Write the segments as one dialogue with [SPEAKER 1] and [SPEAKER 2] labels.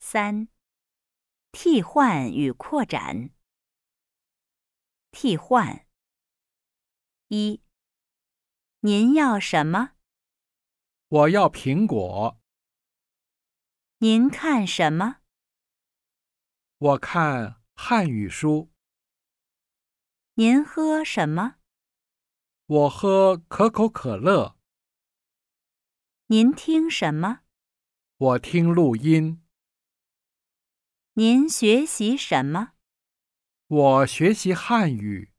[SPEAKER 1] 3. 替换与扩展。替换。1. 您要什么？
[SPEAKER 2] 我要苹果。
[SPEAKER 1] 您看什么？
[SPEAKER 2] 我看汉语书。
[SPEAKER 1] 您喝什么？
[SPEAKER 2] 我喝可口可乐。
[SPEAKER 1] 您听什么？
[SPEAKER 2] 我听录音。
[SPEAKER 1] 您学习什么？
[SPEAKER 2] 我学习汉语。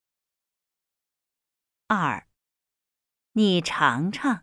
[SPEAKER 1] 2. 你尝尝。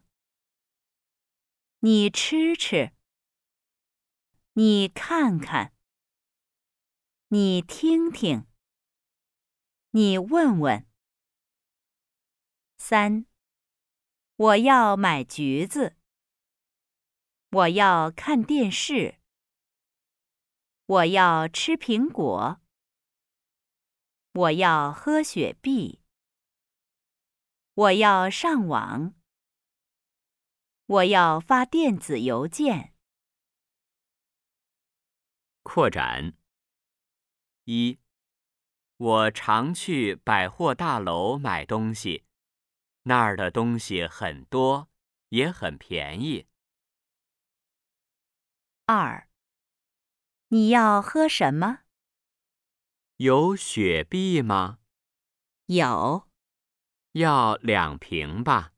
[SPEAKER 1] 你吃吃。你看看。你听听。你问问。3. 我要买橘子。我要看电视。我要吃苹果。我要喝雪碧。我要上网。我要发电子邮件。
[SPEAKER 3] 扩展。1. 我常去百货大楼买东西，那儿的东西很多，也很便宜。
[SPEAKER 1] 2. 你要喝什么？
[SPEAKER 3] 有雪碧吗？
[SPEAKER 1] 有。
[SPEAKER 3] 要2瓶吧。